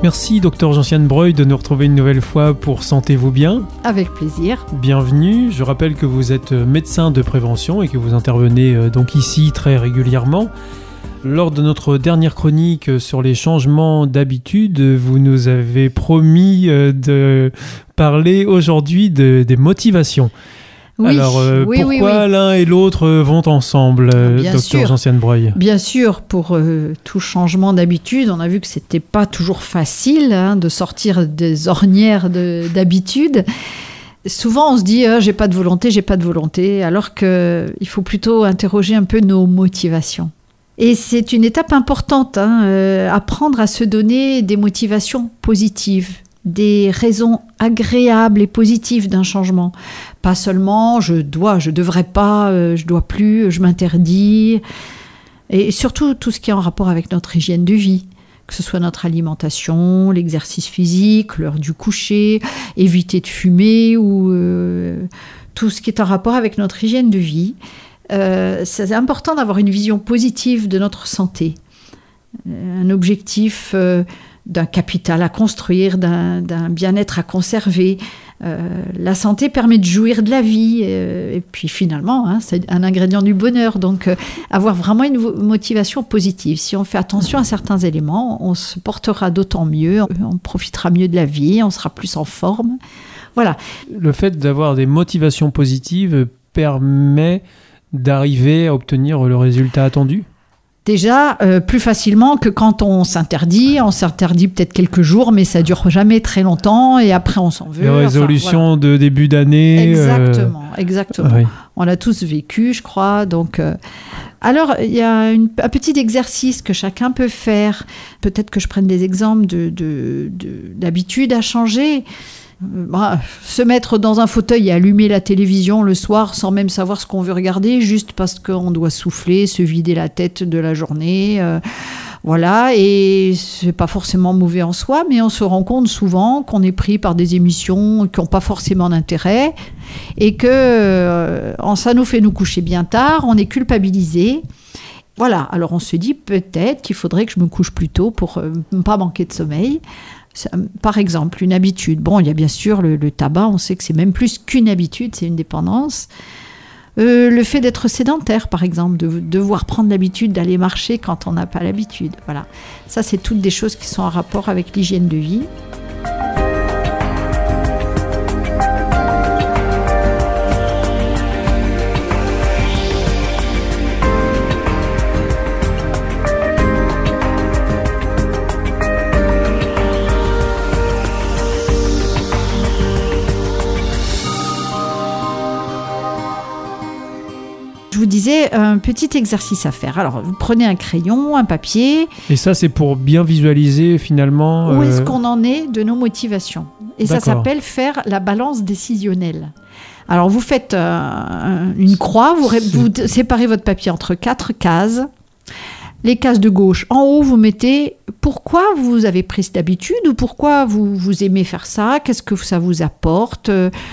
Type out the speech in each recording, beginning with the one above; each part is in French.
Merci Dr Gentiane Breuil de nous retrouver une nouvelle fois pour Sentez-vous bien. Avec plaisir. Bienvenue, je rappelle que vous êtes médecin de prévention et que vous intervenez donc ici très régulièrement. Lors de notre dernière chronique sur les changements d'habitude, vous nous avez promis de parler aujourd'hui des motivations. Oui, alors, pourquoi l'un et l'autre vont ensemble, Dr Gentiane Breuil ? Bien sûr, pour tout changement d'habitude, on a vu que c'était pas toujours facile de sortir des ornières d'habitude. Souvent, on se dit j'ai pas de volonté, alors qu'il faut plutôt interroger un peu nos motivations. Et c'est une étape importante, apprendre à se donner des motivations positives, des raisons agréables et positives d'un changement. Pas seulement je devrais pas, je dois plus, je m'interdis. Et surtout tout ce qui est en rapport avec notre hygiène de vie, que ce soit notre alimentation, l'exercice physique, l'heure du coucher, éviter de fumer ou tout ce qui est en rapport avec notre hygiène de vie. C'est important d'avoir une vision positive de notre santé, un objectif d'un capital à construire, d'un bien-être à conserver. La santé permet de jouir de la vie et puis finalement, c'est un ingrédient du bonheur. Donc avoir vraiment une motivation positive. Si on fait attention à certains éléments, on se portera d'autant mieux, on profitera mieux de la vie, on sera plus en forme. Voilà. Le fait d'avoir des motivations positives permet d'arriver à obtenir le résultat attendu ? Déjà, plus facilement que quand on s'interdit peut-être quelques jours, mais ça ne dure jamais très longtemps et après on s'en veut. Les résolutions de début d'année. Exactement. Oui. On l'a tous vécu, je crois. Donc, alors, il y a un petit exercice que chacun peut faire. Peut-être que je prenne des exemples d'habitudes à changer. Se mettre dans un fauteuil et allumer la télévision le soir sans même savoir ce qu'on veut regarder, juste parce qu'on doit souffler, se vider la tête de la journée. Voilà, et c'est pas forcément mauvais en soi, mais on se rend compte souvent qu'on est pris par des émissions qui n'ont pas forcément d'intérêt et que ça nous fait nous coucher bien tard, on est culpabilisé. Voilà, alors on se dit peut-être qu'il faudrait que je me couche plus tôt pour ne pas manquer de sommeil. Par exemple, une habitude. Bon, il y a bien sûr le tabac, on sait que c'est même plus qu'une habitude, c'est une dépendance. Le fait d'être sédentaire, par exemple, de devoir prendre l'habitude d'aller marcher quand on n'a pas l'habitude. Voilà. Ça, c'est toutes des choses qui sont en rapport avec l'hygiène de vie. Je vous disais, un petit exercice à faire. Alors, vous prenez un crayon, un papier. Et ça, c'est pour bien visualiser finalement... Où est-ce qu'on en est de nos motivations ? Et D'accord. Ça s'appelle faire la balance décisionnelle. Alors, vous faites une croix, vous séparez votre papier entre 4 cases. Les cases de gauche, en haut, vous mettez pourquoi vous avez pris cette habitude ou pourquoi vous aimez faire ça, qu'est-ce que ça vous apporte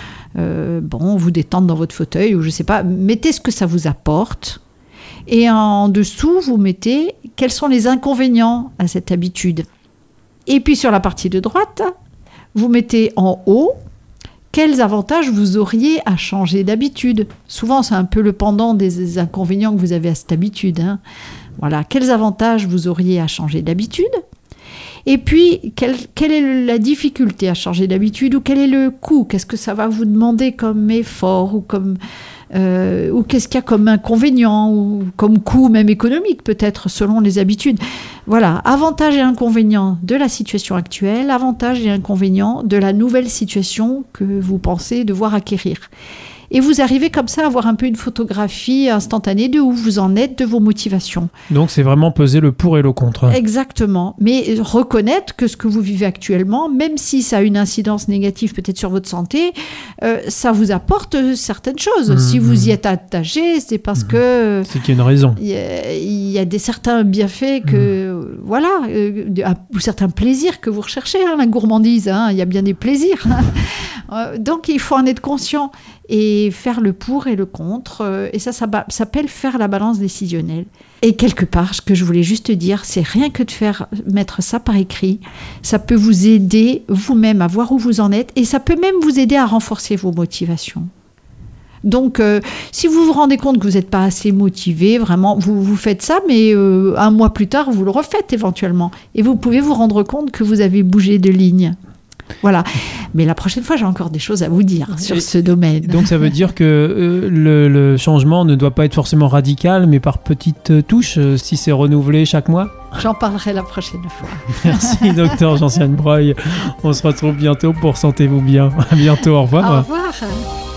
vous détendre dans votre fauteuil ou je sais pas, mettez ce que ça vous apporte et en dessous vous mettez quels sont les inconvénients à cette habitude et puis sur la partie de droite vous mettez en haut quels avantages vous auriez à changer d'habitude. Souvent c'est un peu le pendant des inconvénients que vous avez à cette habitude, Voilà, quels avantages vous auriez à changer d'habitude. Et puis, quelle est la difficulté à changer d'habitude ou quel est le coût ? Qu'est-ce que ça va vous demander comme effort ou qu'est-ce qu'il y a comme inconvénient ou comme coût même économique peut-être selon les habitudes. Voilà, avantages et inconvénients de la situation actuelle, avantages et inconvénients de la nouvelle situation que vous pensez devoir acquérir. Et vous arrivez comme ça à avoir un peu une photographie instantanée de où vous en êtes, de vos motivations. Donc c'est vraiment peser le pour et le contre. Exactement. Mais reconnaître que ce que vous vivez actuellement, même si ça a une incidence négative peut-être sur votre santé, ça vous apporte certaines choses. Si vous y êtes attaché, c'est parce que... C'est qu'il y a une raison. Il y a certains bienfaits que... ou certains plaisirs que vous recherchez, la gourmandise. Il y a bien des plaisirs. Donc il faut en être conscient. Et faire le pour et le contre. Et ça s'appelle faire la balance décisionnelle. Et quelque part, ce que je voulais juste dire, c'est rien que de mettre ça par écrit, ça peut vous aider vous-même à voir où vous en êtes et ça peut même vous aider à renforcer vos motivations. Donc, si vous vous rendez compte que vous n'êtes pas assez motivé, vraiment, vous faites ça, mais un mois plus tard, vous le refaites éventuellement. Et vous pouvez vous rendre compte que vous avez bougé de ligne. Voilà. Mais la prochaine fois, j'ai encore des choses à vous dire sur ce domaine. Donc, ça veut dire que le changement ne doit pas être forcément radical, mais par petites touches, si c'est renouvelé chaque mois? J'en parlerai la prochaine fois. Merci, docteur Gentiane Breuil. On se retrouve bientôt pour Sentez-vous bien. À bientôt, au revoir. Au revoir.